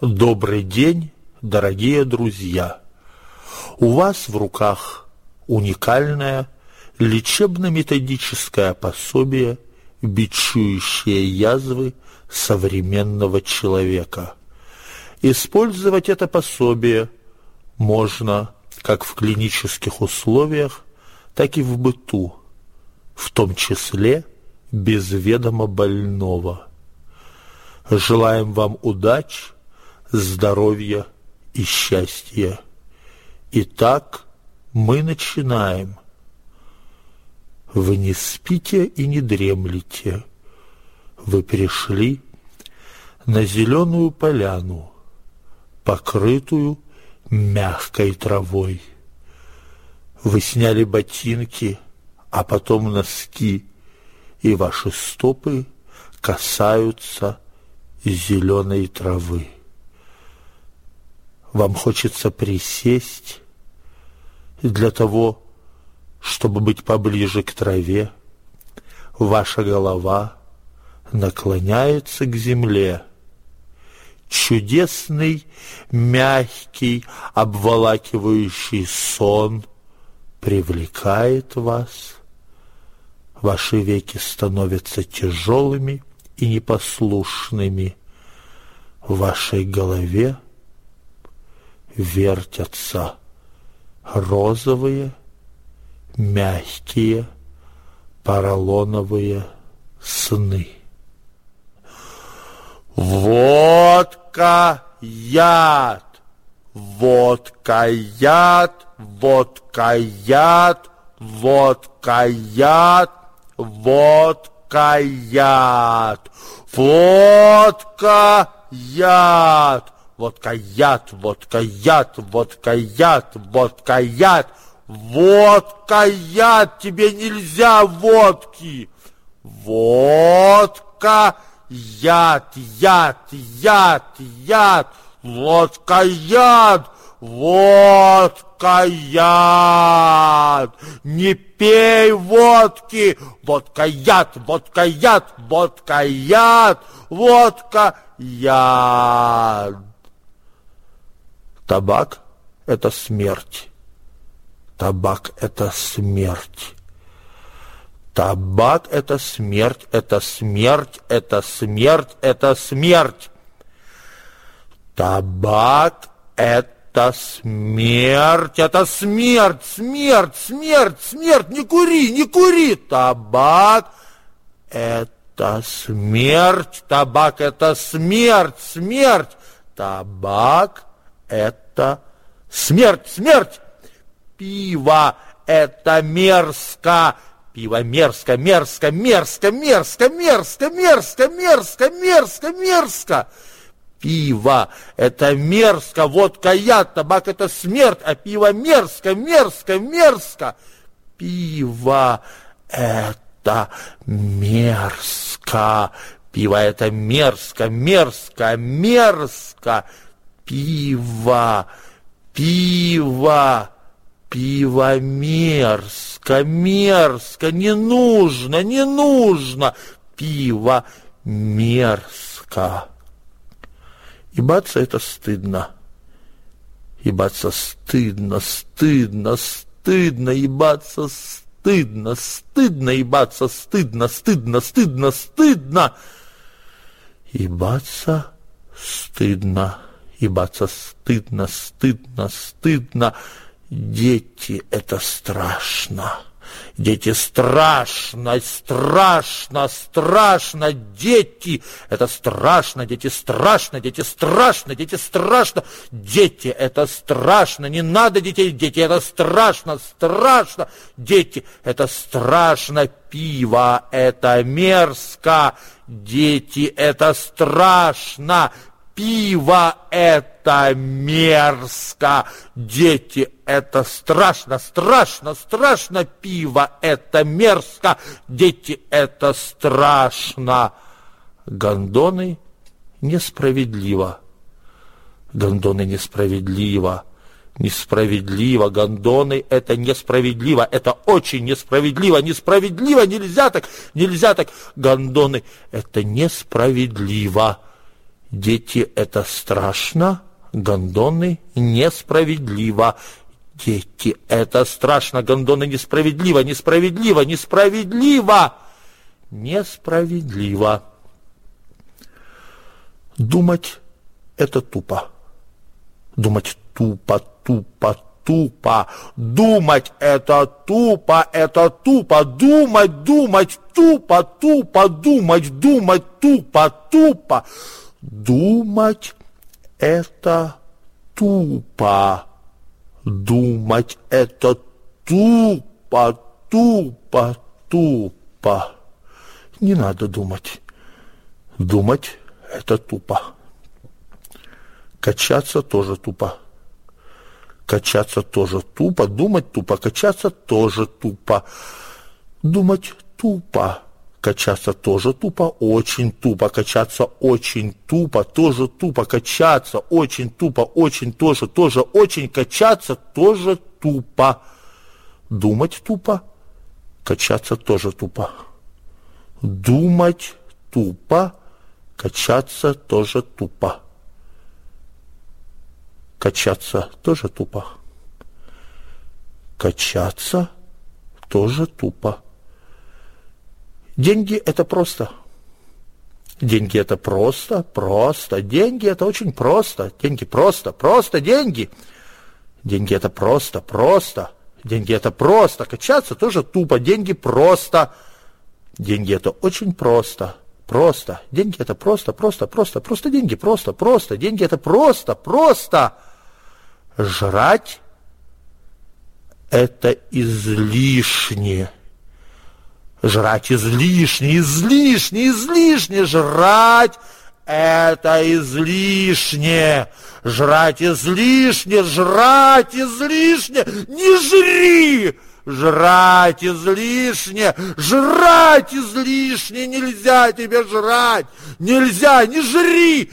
Добрый день, дорогие друзья! У вас в руках уникальное лечебно-методическое пособие, бичующее язвы современного человека. Использовать это пособие можно как в клинических условиях, так и в быту, в том числе без ведома больного. Желаем вам удачи, здоровья и счастья. Итак, мы начинаем. Вы не спите и не дремлете. Вы пришли на зеленую поляну, покрытую мягкой травой. Вы сняли ботинки, а потом носки, и ваши стопы касаются зеленой травы. Вам хочется присесть для того, чтобы быть поближе к траве. Ваша голова наклоняется к земле. Чудесный, мягкий, обволакивающий сон привлекает вас. Ваши веки становятся тяжелыми и непослушными. В вашей голове вертятся розовые, мягкие, поролоновые сны. Водка яд, водка яд, водка яд, водка яд, водка яд, водка яд. Водка яд, водка яд, водка яд, водка яд, водка яд, тебе нельзя водки. Водка яд, яд, яд, яд, водка яд, водка яд. Не пей водки, водка яд, водка яд, водка яд, водка яд. Табак – это смерть. Табак – это смерть. Табак – это смерть, это смерть, это смерть, это смерть. Табак – это смерть, это смерть, смерть, смерть, смерть. Не кури, не кури. Табак – это смерть, табак – это смерть, смерть. Табак – это смерть, смерть. Пиво – это мерзко. Пиво мерзко, мерзко, мерзко, мерзко, мерзко, мерзко, мерзко, мерзко, мерзко. Пиво – это мерзко, водка яд, табак – это смерть, а пиво мерзко, мерзко, мерзко. Пиво – это мерзко. Пиво – это мерзко, мерзко, мерзко. Пиво, пиво, пиво мерзко, мерзко, не нужно, не нужно. Пиво мерзко. Ебаться это стыдно. Ебаться стыдно, стыдно, стыдно, ебаться стыдно, стыдно, ебаться стыдно, стыдно, стыдно, стыдно. Ебаться стыдно. Ебаться стыдно, стыдно, стыдно. Дети – это страшно. Дети страшно, страшно, страшно. Дети – это страшно, дети страшно, дети страшно, дети страшно. Дети – это страшно. Не надо детей, дети – это страшно, страшно. Дети – это страшно. Пиво – это мерзко. Дети – это страшно. Пиво – это мерзко. Дети – это страшно, страшно, страшно. Пиво – это мерзко. Дети – это страшно. Гондоны несправедливо. Гондоны несправедливо. Несправедливо. Гондоны – это несправедливо. Это очень несправедливо. Несправедливо. Нельзя так. Нельзя так. Гондоны – это несправедливо. Дети, это страшно, гондоны несправедливо. Дети, это страшно, гондоны несправедливо, несправедливо, несправедливо, несправедливо. Думать – это тупо. Думать тупо, тупо, тупо. Думать – это тупо, это тупо. Думать, думать, тупо, тупо. Думать, думать, тупо, тупо. Думать – это тупо. Думать – это тупо, тупо, тупо. Не надо думать. Думать – это тупо. Качаться тоже тупо. Качаться тоже тупо. Думать тупо. Качаться тоже тупо. Думать тупо. Качаться тоже тупо. Очень тупо. Качаться очень тупо. Тоже тупо. Качаться очень тупо. Очень тоже очень. Качаться тоже тупо. Думать тупо. Качаться тоже тупо. Думать тупо. Качаться тоже тупо. Качаться тоже тупо. Качаться тоже тупо. Деньги – это просто. Деньги – это просто. Деньги – это очень просто. Деньги просто. Деньги. Деньги – это просто. Деньги – это просто. Качаться тоже тупо. Деньги просто. Деньги – это очень просто. Деньги – это просто. Деньги просто. Деньги – это просто. Жрать – это излишне. Жрать излишне. Жрать – это излишне. Жрать излишне. Не жри! Жрать излишне, нельзя тебе жрать, нельзя, не жри,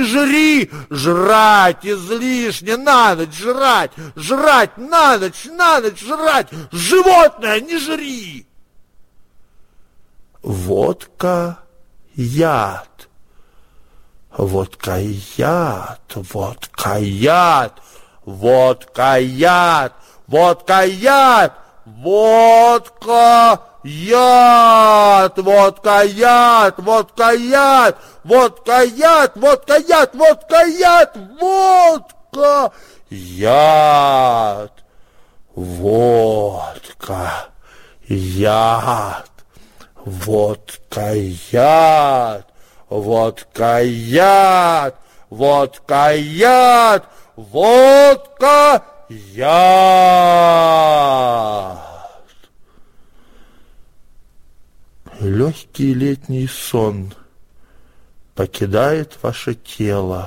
жрать излишне, на ночь жрать, на ночь жрать, животное, не жри. Водка – яд, водка – яд, водка – яд, водка – яд, водка – яд. Водка, яд, водка, яд, водка, яд, водка, яд, водка, яд, водка, яд, водка, яд, водка, яд, водка, яд, водка, яд, водка, яд, водка, яд. Легкий летний сон покидает ваше тело.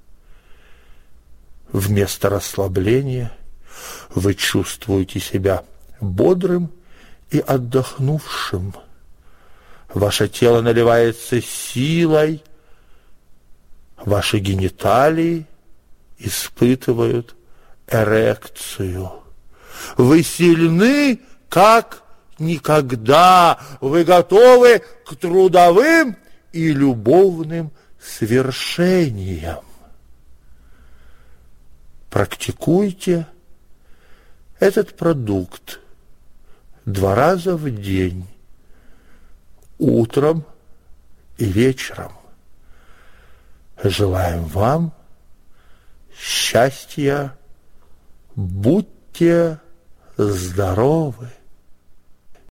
Вместо расслабления вы чувствуете себя бодрым и отдохнувшим. Ваше тело наливается силой, ваши гениталии испытывают эрекцию. Вы сильны, как никогда. Вы готовы к трудовым и любовным свершениям. Практикуйте этот продукт 2 раза в день, утром и вечером. Желаем вам счастья. Будьте здоровы!